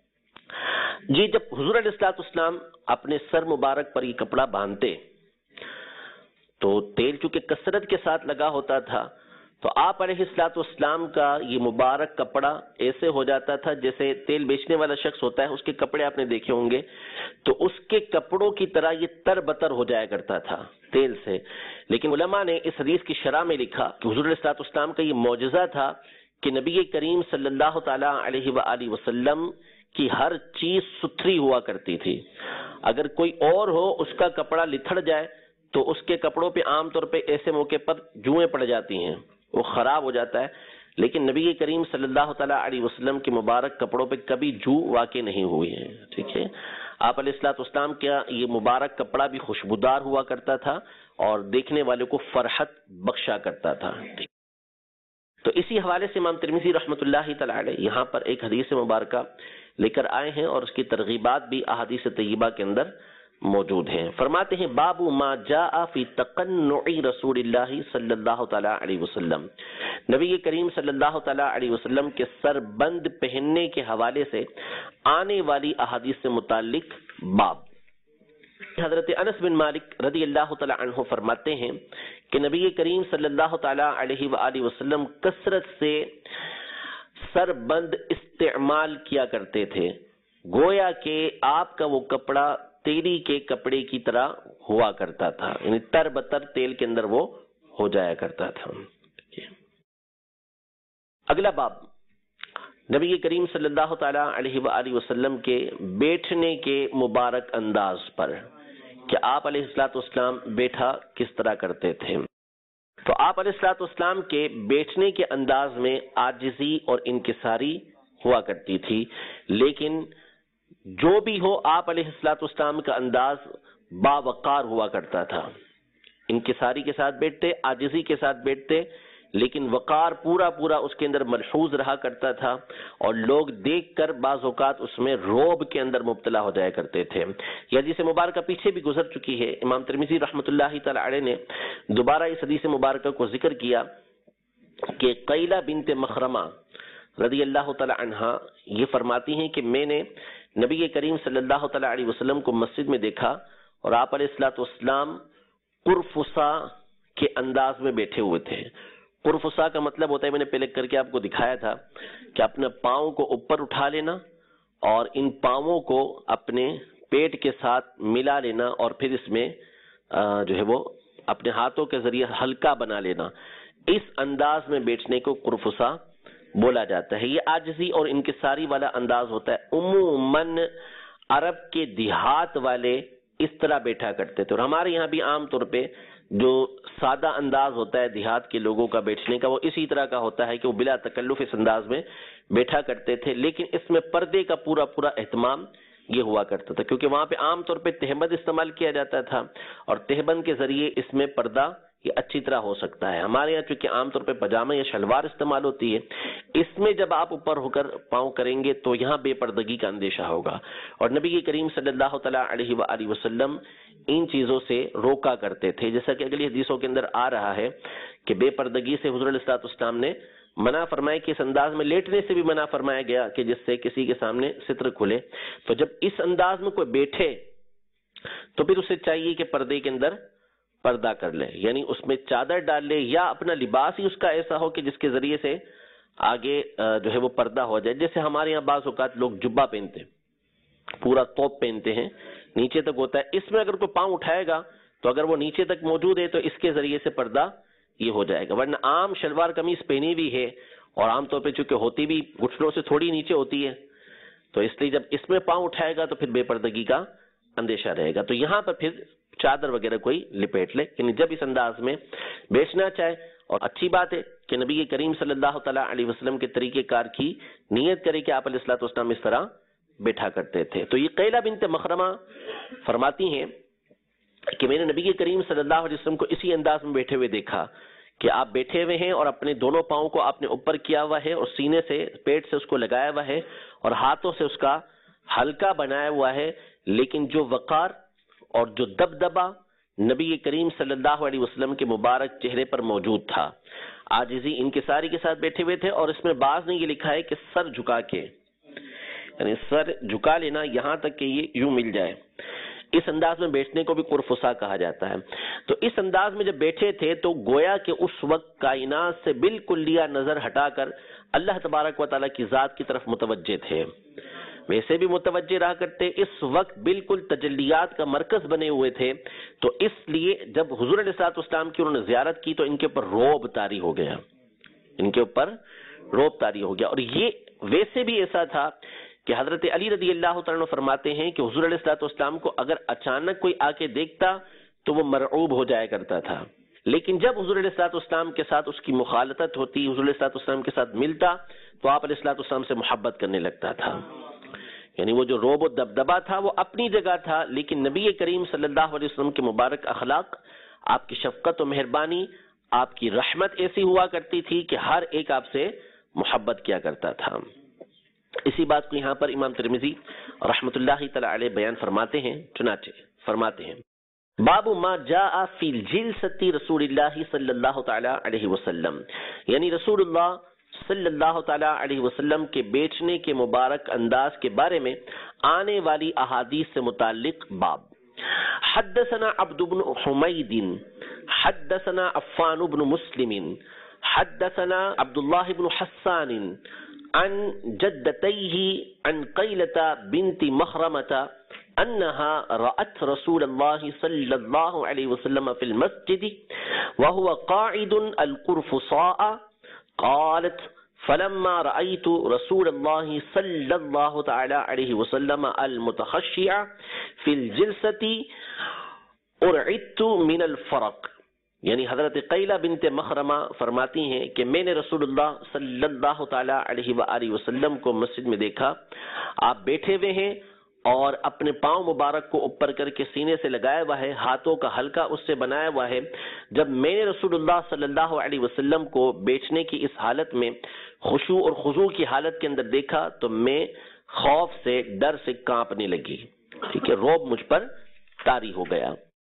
جی جب حضور علیہ الصلوۃ والسلام اپنے سر مبارک پر یہ کپڑا باندھتے تو تیل چونکہ کثرت کے ساتھ لگا ہوتا تھا تو آپ علیہ الصلوۃ والسلام کا یہ مبارک کپڑا ایسے ہو جاتا تھا جیسے تیل بیچنے والا شخص ہوتا ہے، اس کے کپڑے آپ نے دیکھے ہوں گے، تو اس کے کپڑوں کی طرح یہ تر بتر ہو جایا کرتا تھا تیل سے۔ لیکن علماء نے اس حدیث کی شرح میں لکھا کہ حضور علیہ الصلوۃ والسلام کا یہ معجزہ تھا کہ نبی کریم صلی اللہ تعالی علیہ وآلہ وسلم کی ہر چیز ستھری ہوا کرتی تھی۔ اگر کوئی اور ہو اس کا کپڑا لتھڑ جائے تو اس کے کپڑوں پہ عام طور پہ ایسے موقع پر جوئیں پڑ جاتی ہیں، وہ خراب ہو جاتا ہے، لیکن نبی کریم صلی اللہ تعالیٰ علیہ وسلم کے مبارک کپڑوں پہ کبھی جو واقع نہیں ہوئی ہے، ٹھیک ہے۔ آپ علیہ الصلوۃ والسلام کا یہ مبارک کپڑا بھی خوشبودار ہوا کرتا تھا اور دیکھنے والے کو فرحت بخشا کرتا تھا۔ تو اسی حوالے سے امام ترمذی رحمۃ اللہ تعالی علیہ یہاں پر ایک حدیث مبارکہ لے کر آئے ہیں اور اس کی ترغیبات بھی احادیث طیبہ کے اندر موجود ہیں۔ فرماتے ہیں باب ما جاء فی تقنع رسول اللہ صلی اللہ تعالی علیہ وسلم، نبی کریم صلی اللہ تعالی علیہ وسلم کے سر بند پہننے کے حوالے سے آنے والی احادیث سے متعلق باب۔ حضرت انس بن مالک رضی اللہ تعالی عنہ فرماتے ہیں کہ نبی کریم صلی اللہ تعالی علیہ وآلہ وسلم کثرت سے سر بند استعمال کیا کرتے تھے، گویا کہ آپ کا وہ کپڑا تیری کے کپڑے کی طرح ہوا کرتا تھا، یعنی تر بتر تیل کے اندر وہ ہو جایا کرتا تھا۔ اگلا باب نبی کریم صلی اللہ تعالی علیہ وآلہ وسلم کے بیٹھنے کے مبارک انداز پر کہ آپ علیہ الصلوۃ والسلام بیٹھا کس طرح کرتے تھے۔ تو آپ علیہ الصلوۃ والسلام کے بیٹھنے کے انداز میں عاجزی اور انکساری ہوا کرتی تھی، لیکن جو بھی ہو آپ علیہ الصلوۃ والسلام کا انداز باوقار ہوا کرتا تھا، انکساری کے ساتھ بیٹھتے، عاجزی کے ساتھ بیٹھتے، لیکن وقار پورا پورا اس کے اندر ملحوظ رہا کرتا تھا اور لوگ دیکھ کر بعض اوقات اس میں روب کے اندر مبتلا ہو جایا کرتے تھے۔ یہ حدیث مبارکہ پیچھے بھی گزر چکی ہے، امام ترمذی رحمۃ اللہ تعالی علیہ نے دوبارہ اس حدیث مبارکہ کو ذکر کیا کہ قیلہ بنت مخرمہ رضی اللہ تعالی عنہا یہ فرماتی ہیں کہ میں نے نبی کریم صلی اللہ تعالی علیہ وسلم کو مسجد میں دیکھا اور آپ علیہ الصلوۃ والسلام قرفصا کے انداز میں بیٹھے ہوئے تھے۔ قرفصا کا مطلب ہوتا ہے، میں نے پہلے کر کے آپ کو دکھایا تھا کہ اپنے پاؤں کو اوپر اٹھا لینا اور ان پاؤں کو اپنے پیٹ کے ساتھ ملا لینا اور پھر اس میں جو ہے وہ اپنے ہاتھوں کے ذریعے ہلکا بنا لینا، اس انداز میں بیٹھنے کو قرفصا بولا جاتا ہے۔ یہ عاجزی اور انکساری والا انداز ہوتا ہے۔ عموماً عرب کے دیہات والے اس طرح بیٹھا کرتے تھے، اور ہمارے یہاں بھی عام طور پہ جو سادہ انداز ہوتا ہے دیہات کے لوگوں کا بیٹھنے کا، وہ اسی طرح کا ہوتا ہے کہ وہ بلا تکلف اس انداز میں بیٹھا کرتے تھے، لیکن اس میں پردے کا پورا پورا اہتمام یہ ہوا کرتا تھا، کیونکہ وہاں پہ عام طور پہ تہبند استعمال کیا جاتا تھا اور تہبند کے ذریعے اس میں پردہ یہ اچھی طرح ہو سکتا ہے۔ ہمارے یہاں چونکہ عام طور پہ پاجامہ یا شلوار استعمال ہوتی ہے، اس میں جب آپ اوپر ہو کر پاؤں کریں گے تو یہاں بے پردگی کا اندیشہ ہوگا، اور نبی کریم صلی اللہ تعالیٰ علیہ وآلہ وسلم ان چیزوں سے روکا کرتے تھے، جیسا کہ اگلی حدیثوں کے اندر آ رہا ہے کہ بے پردگی سے حضور علیہ الصلوۃ والسلام نے منع فرمایا، کہ اس انداز میں لیٹنے سے بھی منع فرمایا گیا کہ جس سے کسی کے سامنے ستر کھلے۔ تو جب اس انداز میں کوئی بیٹھے تو پھر اسے چاہیے کہ پردے کے اندر پردہ کر لے، یعنی اس میں چادر ڈال لے یا اپنا لباس ہی اس کا ایسا ہو کہ جس کے ذریعے سے آگے جو ہے وہ پردہ ہو جائے۔ جیسے ہمارے یہاں بعض اوقات لوگ جبہ پہنتے پورا توپ پہنتے ہیں نیچے تک ہوتا ہے. اس میں اگر کوئی پاؤں اٹھائے گا تو اگر وہ نیچے تک موجود ہے تو اس کے ذریعے سے پردہ یہ ہو جائے گا. ورنہ عام شلوار قمیص پہنی ہوئی ہے اور عام طور پہ چونکہ ہوتی بھی گھٹنوں سے تھوڑی نیچے ہوتی ہے تو اس لیے جب اس میں پاؤں اٹھائے گا تو پھر بے پردگی کا اندیشہ رہے گا. تو یہاں پر پھر چادر وغیرہ کوئی لپیٹ لے. یعنی جب اس انداز میں بیچنا چاہے, اور اچھی بات ہے کہ نبی کریم صلی اللہ تعالیٰ علیہ وسلم کے طریقہ کار کی نیت کرے کہ آپ علیہ الصلوۃ والسلام اس طرح بیٹھا کرتے تھے. تو یہ قیلہ بنت مخرمہ فرماتی ہیں کہ میں نے نبی کریم صلی اللہ علیہ وسلم کو اسی انداز میں بیٹھے ہوئے دیکھا کہ آپ بیٹھے ہوئے ہیں اور اپنے دونوں پاؤں کو آپ نے اوپر کیا ہوا ہے اور سینے سے پیٹ سے اس کو لگایا ہوا ہے اور ہاتھوں سے اس کا ہلکا بنایا ہوا ہے, لیکن جو وقار اور جو دبدبا نبی کریم صلی اللہ علیہ وسلم کے مبارک چہرے پر موجود تھا. عاجزی انکساری کے ساتھ بیٹھے ہوئے تھے, اور اس میں بعض نے یہ لکھا ہے کہ سر جھکا کے, یعنی سر جھکا لینا یہاں تک کہ یہ یوں مل جائے. اس انداز میں بیٹھنے کو بھی قرفسا کہا جاتا ہے. تو اس انداز میں جب بیٹھے تھے تو گویا کہ اس وقت کائنات سے بالکل لیا نظر ہٹا کر اللہ تبارک و تعالیٰ کی ذات کی طرف متوجہ تھے. ویسے بھی متوجہ رہا کرتے, اس وقت بالکل تجلیات کا مرکز بنے ہوئے تھے. تو اس لیے جب حضور علیہ الصلوۃ والسلام کی انہوں نے زیارت کی تو ان کے اوپر روب طاری ہو گیا, ان کے اوپر روب طاری ہو گیا. اور یہ ویسے بھی ایسا تھا کہ حضرت علی رضی اللہ تعالیٰ فرماتے ہیں کہ حضور علیہ الصلوۃ والسلام کو اگر اچانک کوئی آ کے دیکھتا تو وہ مرعوب ہو جایا کرتا تھا, لیکن جب حضور علیہ الصلوۃ والسلام کے ساتھ اس کی مخالطت ہوتی, حضور علیہ الصلوۃ والسلام کے ساتھ ملتا, تو آپ علیہ الصلوۃ والسلام سے محبت کرنے لگتا تھا. یعنی وہ جو روب و دبدبا تھا وہ اپنی جگہ تھا, لیکن نبی کریم صلی اللہ علیہ وسلم کے مبارک اخلاق, آپ کی شفقت و مہربانی, آپ کی رحمت ایسی ہوا کرتی تھی کہ ہر ایک آپ سے محبت کیا کرتا تھا. اسی بات کو یہاں پر امام ترمذی رحمۃ اللہ تعالی علیہ بیان فرماتے ہیں. چنانچہ فرماتے ہیں باب ما جاء فی الجلسۃ رسول اللہ صلی اللہ تعالی علیہ وسلم, یعنی رسول اللہ صلی اللہ تعالی علیہ وسلم کے بیچنے کے مبارک انداز کے بارے میں آنے والی احادیث سے متعلق باب. حدثنا عبد بن حمید حدثنا عفان بن مسلم حدثنا عبد الله بن حسان عن جدتيه عن قيلة بنت مخرمة أنها رأت رسول الله صلى الله عليه وسلم في المسجد وهو قاعد القرفصاء, قالت فلما رأيت رسول الله صلى الله تعالى عليه وسلم المتخشع في الجلسة أرعدت من الفرق. یعنی حضرت قیلہ بنت مخرمہ فرماتی ہیں کہ میں نے رسول اللہ صلی اللہ تعالی علیہ وآلہ وسلم کو مسجد میں دیکھا, آپ بیٹھے ہوئے ہیں اور اپنے پاؤں مبارک کو اوپر کر کے سینے سے لگایا ہوا ہے, ہاتھوں کا حلقہ اس سے بنایا ہوا ہے. جب میں نے رسول اللہ صلی اللہ علیہ وسلم کو بیچنے کی اس حالت میں خشوع اور خضوع کی حالت کے اندر دیکھا تو میں خوف سے, ڈر سے کانپنے لگی. ٹھیک ہے, روب مجھ پر طاری ہو گیا.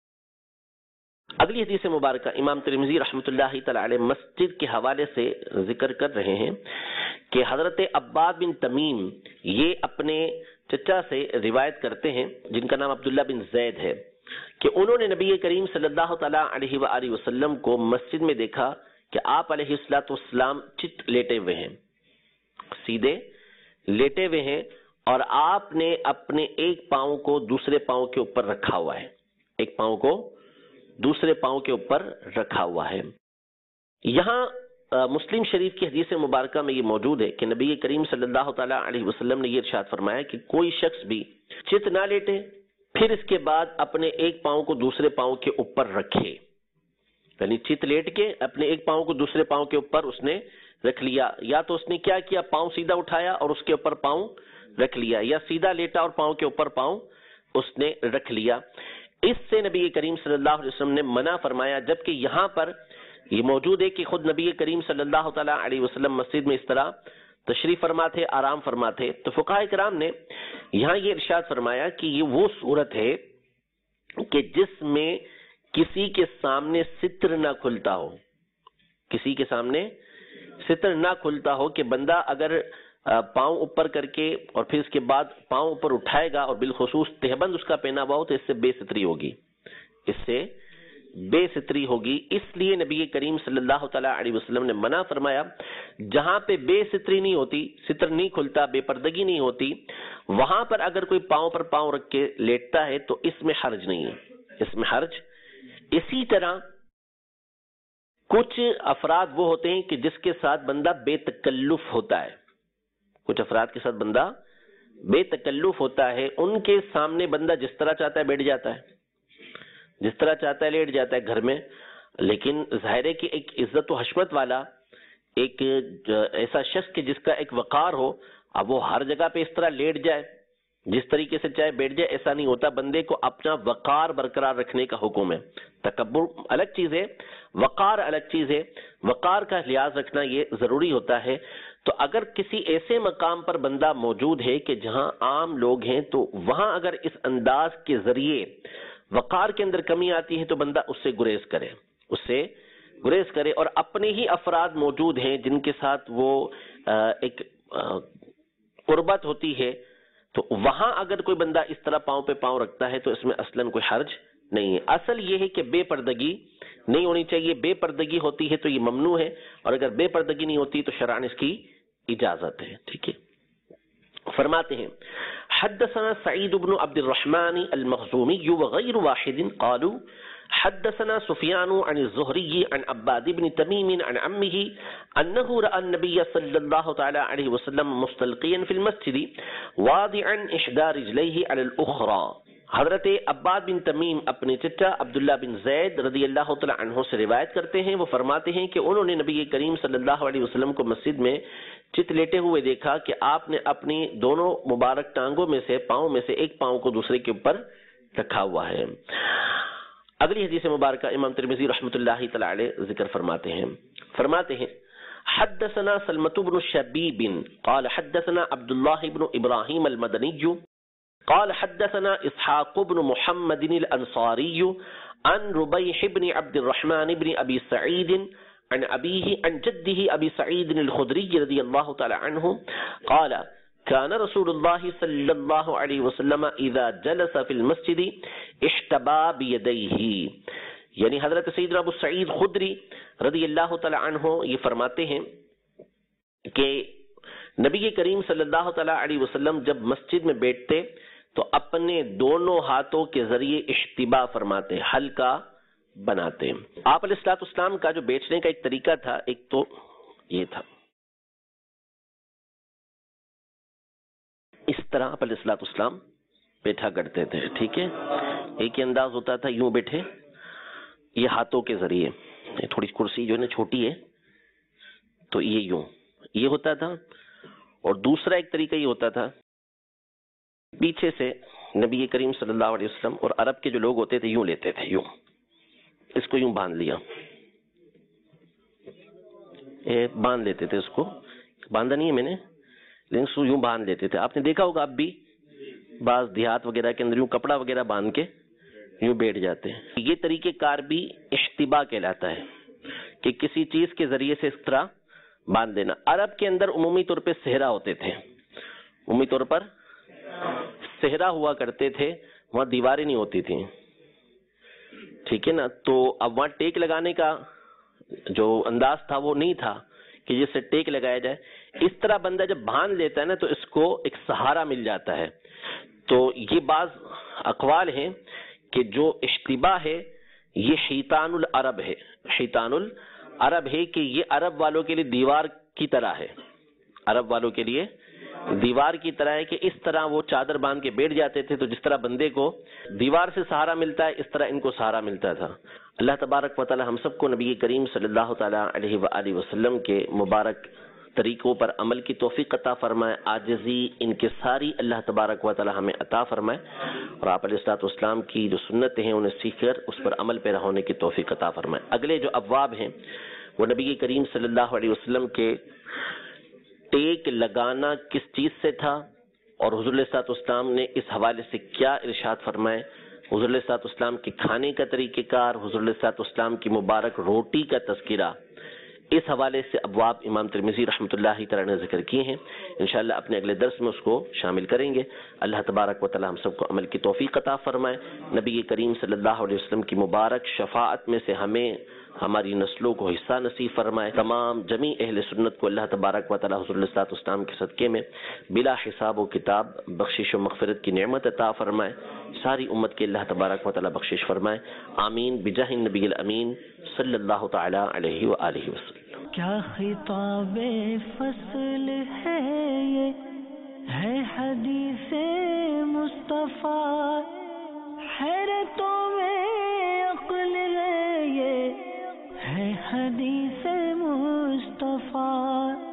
اگلی حدیث مبارکہ امام ترمذی رحمۃ اللہ تعالی علیہ مسجد کے حوالے سے ذکر کر رہے ہیں کہ حضرت عباد بن تمیم یہ اپنے چچا سے روایت کرتے ہیں جن کا نام عبداللہ بن زید ہے کہ انہوں نے نبی کریم صلی اللہ تعالی علیہ وآلہ وسلم کو مسجد میں دیکھا کہ آپ علیہ الصلوۃ والسلام چت لیٹے ہوئے ہیں, سیدھے لیٹے ہوئے ہیں, اور آپ نے اپنے ایک پاؤں کو دوسرے پاؤں کے اوپر رکھا ہوا ہے, ایک پاؤں کو دوسرے پاؤں کے اوپر رکھا ہوا ہے. یہاں مسلم شریف کی حدیث مبارکہ میں یہ موجود ہے کہ نبی کریم صلی اللہ تعالی علیہ وسلم نے یہ ارشاد فرمایا کہ کوئی شخص بھی چت نہ لیٹے پھر اس کے بعد اپنے ایک پاؤں کو دوسرے پاؤں کے اوپر رکھے. یعنی چت لیٹ کے اپنے ایک پاؤں کو دوسرے پاؤں کے اوپر اس نے رکھ لیا, یا تو اس نے کیا کیا, پاؤں سیدھا اٹھایا اور اس کے اوپر پاؤں رکھ لیا, یا سیدھا لیٹا اور پاؤں کے اوپر پاؤں اس نے رکھ لیا. اس سے نبی کریم صلی اللہ علیہ وسلم نے منع فرمایا, جبکہ یہاں پر یہ موجود ہے کہ خود نبی کریم صلی اللہ تعالی علیہ وسلم مسجد میں اس طرح تشریف فرما تھے, آرام فرما تھے. تو فقہاء کرام نے یہاں یہ ارشاد فرمایا کہ یہ وہ صورت ہے کہ جس میں کسی کے سامنے ستر نہ کھلتا ہو, کسی کے سامنے ستر نہ کھلتا ہو, کہ بندہ اگر پاؤں اوپر کر کے اور پھر اس کے بعد پاؤں اوپر اٹھائے گا اور بالخصوص تہبند اس کا پہنا ہوا ہو تو اس سے بے ستری ہوگی, اس سے بے ستری ہوگی، اس لیے نبی کریم صلی اللہ تعالیٰ علیہ وسلم نے منع فرمایا جہاں پہ بے ستری نہیں ہوتی، ستر نہیں کھلتا، بے پردگی نہیں ہوتی، وہاں پر اگر کوئی پاؤں پر پاؤں رکھ کے لیٹتا ہے تو اس میں حرج نہیں ہے، اس میں حرج۔ اسی طرح کچھ افراد وہ ہوتے ہیں کہ جس کے ساتھ بندہ بے تکلف ہوتا ہے، کچھ افراد کے ساتھ بندہ بے تکلف ہوتا ہے، ان کے سامنے بندہ جس طرح چاہتا ہے بیٹھ جاتا ہے، جس طرح چاہتا ہے لیٹ جاتا ہے گھر میں، لیکن ظاہر ہے کہ ایک عزت و حشمت والا ایک ایسا شخص کہ جس کا ایک وقار ہو، اب وہ ہر جگہ پہ اس طرح لیٹ جائے، جس طریقے سے چاہے بیٹھ جائے، ایسا نہیں ہوتا۔ بندے کو اپنا وقار برقرار رکھنے کا حکم ہے۔ تکبر الگ چیز ہے، وقار الگ چیز ہے، وقار کا لحاظ رکھنا یہ ضروری ہوتا ہے۔ تو اگر کسی ایسے مقام پر بندہ موجود ہے کہ جہاں عام لوگ ہیں تو وہاں اگر اس انداز کے ذریعے وقار کے اندر کمی آتی ہے تو بندہ اس سے گریز کرے، اس سے گریز کرے، اور اپنے ہی افراد موجود ہیں جن کے ساتھ وہ ایک قربت ہوتی ہے تو وہاں اگر کوئی بندہ اس طرح پاؤں پہ پاؤں رکھتا ہے تو اس میں اصلاً کوئی حرج نہیں ہے۔ اصل یہ ہے کہ بے پردگی نہیں ہونی چاہیے، بے پردگی ہوتی ہے تو یہ ممنوع ہے، اور اگر بے پردگی نہیں ہوتی تو شرعاً اس کی اجازت ہے، ٹھیک ہے۔ فرماتے ہیں حدثنا سعید بن عبد الرحمن المخزومی وغیر واحد قالوا حدثنا سفیان عن الزہری عن عباد بن تمیم عن عمه انه رأى النبي صلی اللہ تعالی علیہ وسلم مستلقیا فی المسجد واضعا احدى رجليه على الاخرى۔ حضرت عباد بن تمیم اپنے چچا عبداللہ بن زید رضی اللہ تعالی عنہ سے روایت کرتے ہیں، وہ فرماتے ہیں کہ انہوں نے نبی کریم صلی اللہ علیہ وسلم کو مسجد میں چت لیٹے ہوئے دیکھا کہ آپ نے اپنی دونوں مبارک ٹانگوں میں سے پاؤں میں سے ایک پاؤں کو دوسرے کے اوپر رکھا ہوا ہے۔ اگلی حدیث مبارکہ امام ترمذی رحمۃ اللہ تعالی علیہ ذکر فرماتے ہیں فرماتے ہیں حدثنا سلمۃ بن شبیب قال حدثنا عبد الله بن ابراہیم المدنی قال حدثنا اسحاق بن محمد الانصاری عن ربيح بن عبد الرحمن بن ابي سعيد عن ابيه عن جده ابي سعيد الخدري رضي الله تعالى عنه قال كان رسول الله صلى الله عليه وسلم اذا جلس في المسجد احتبى بيديه، یعنی حضرت سیدنا ابو سعید خدری رضی اللہ تعالی عنہ یہ فرماتے ہیں کہ نبی کریم صلی اللہ تعالی علیہ وسلم جب مسجد میں بیٹھتے تو اپنے دونوں ہاتھوں کے ذریعے احتبا فرماتے، ہلکا بناتے۔ آپ علیہ الصلوۃ والسلام کا جو بیٹھنے کا ایک طریقہ تھا، ایک تو یہ تھا، اس طرح آپ علیہ الصلوۃ والسلام بیٹھا کرتے تھے، ٹھیک ہے۔ ایک ہی انداز ہوتا تھا، یوں بیٹھے، یہ ہاتھوں کے ذریعے، تھوڑی کرسی جو ہے نا چھوٹی ہے تو یہ یوں یہ ہوتا تھا، اور دوسرا ایک طریقہ یہ ہوتا تھا پیچھے سے نبی کریم صلی اللہ علیہ وسلم اور عرب کے جو لوگ ہوتے تھے یوں لیتے تھے، یوں اس کو یوں باندھ لیا، باندھ لیتے تھے، اس کو باندھا نہیں ہے میں نے، لیکن اس کو یوں باندھ لیتے تھے۔ آپ نے دیکھا ہوگا اب بھی بعض دیہات وغیرہ کے اندر یوں کپڑا وغیرہ باندھ کے یوں بیٹھ جاتے ہیں۔ یہ طریقہ کار بھی احتبا کہلاتا ہے کہ کسی چیز کے ذریعے سے اس طرح باندھ دینا۔ عرب کے اندر عمومی طور پہ صحرا ہوتے تھے، عمومی طور پر صحرا ہوا کرتے تھے، وہاں دیواریں نہیں ہوتی تھیں، ٹھیک ہے نا۔ تو اب وہاں ٹیک لگانے کا جو انداز تھا وہ نہیں تھا کہ جس سے ٹیک لگایا جائے۔ اس طرح بندہ جب باندھ لیتا ہے نا تو اس کو ایک سہارا مل جاتا ہے۔ تو یہ بعض اقوال ہیں کہ جو احتبا ہے یہ حیطان العرب ہے، حیطان العرب ہے کہ یہ عرب والوں کے لیے دیوار کی طرح ہے، عرب والوں کے لیے دیوار کی طرح ہے کہ اس طرح وہ چادر باندھ کے بیٹھ جاتے تھے، تو جس طرح بندے کو دیوار سے سہارا ملتا ہے اس طرح ان کو سہارا ملتا تھا۔ اللہ تبارک و تعالی ہم سب کو نبی کریم صلی اللہ تعالی علیہ وآلہ وسلم کے مبارک طریقوں پر عمل کی توفیق عطا فرمائے، عاجزی انکساری اللہ تبارک و تعالی ہمیں عطا فرمائے، اور آپ علیہ الصلوۃ والسلام کی جو سنتیں ہیں انہیں سیکھ کر اس پر عمل پیرا ہونے کی توفیق عطا فرمائے۔ اگلے جو ابواب ہیں وہ نبی کریم صلی اللہ علیہ وسلم کے ٹیک لگانا کس چیز سے تھا اور حضور علیہ الصلوۃ والسلام نے اس حوالے سے کیا ارشاد فرمائے، حضور علیہ الصلوۃ والسلام کے کھانے کا طریقہ کار، حضور علیہ الصلوۃ والسلام کی مبارک روٹی کا تذکرہ، اس حوالے سے ابواب امام ترمذی رحمۃ اللہ تعالی نے ذکر کیے ہیں، انشاءاللہ اپنے اگلے درس میں اس کو شامل کریں گے۔ اللہ تبارک و تعالی ہم سب کو عمل کی توفیق عطا فرمائے، نبی کریم صلی اللہ علیہ وسلم کی مبارک شفاعت میں سے ہمیں ہماری نسلوں کو حصہ نصیب فرمائے، تمام جمیع اہل سنت کو اللہ تبارک و تعالی حضور صلی اللہ علیہ وسلم کے صدقے میں بلا حساب و کتاب بخشش و مغفرت کی نعمت عطا فرمائے، ساری امت کے اللہ تبارک و تعالی بخشش فرمائے، آمین بجاہ النبی الامین صلی اللہ تعالی علیہ وآلہ وسلم۔ کیا خطاب فصل ہے یہ، ہے حدیث مصطفیٰ، حیرتوں میں عقل ہے یہ، ہے حدیث مصطفیٰ۔